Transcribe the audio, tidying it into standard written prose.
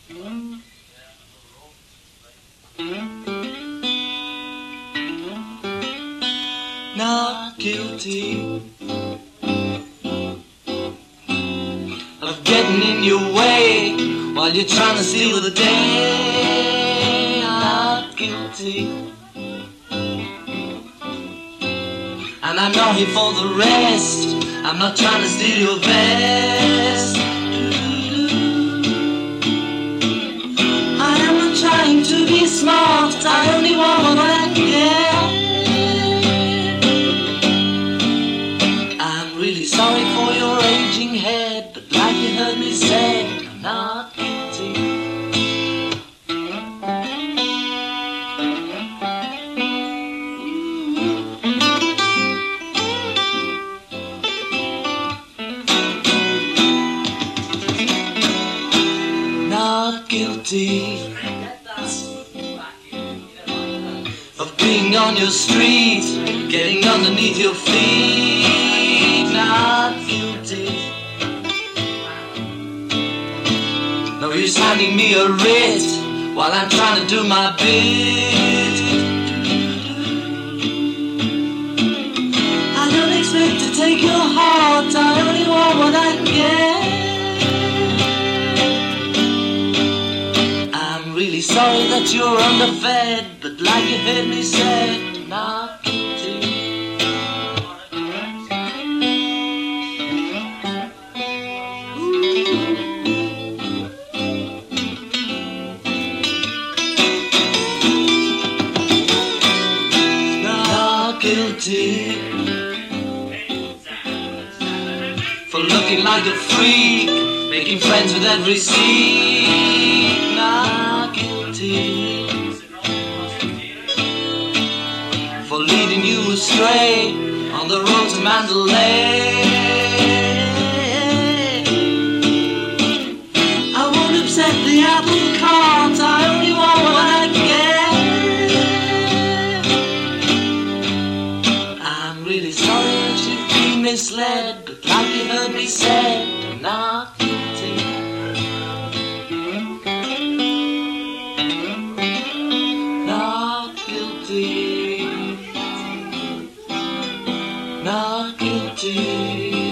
Not guilty of getting in your way while you're trying to steal the day. Not guilty. And I'm not here for the rest. I'm not trying to steal your vest. I am not trying to be smart. I only want what I can get. I'm really sorry for your aging head, but like you heard me say, I'm not guilty. Not guilty of being on your street, getting underneath your feet. Not guilty. No use handing me a writ while I'm trying to do my bit. I don't expect to take your heart, I only want what I can get. I'm really sorry that you're underfed, but like you heard me say, not guilty. Not guilty for looking like a freak, making friends with every seek. Not guilty for leading you astray on the road to Mandalay. I won't upset the apple cart, I only want what I get. I'm really sorry that you've been misled, but like you heard me say, I'm not guilty. Not guilty. Not guilty.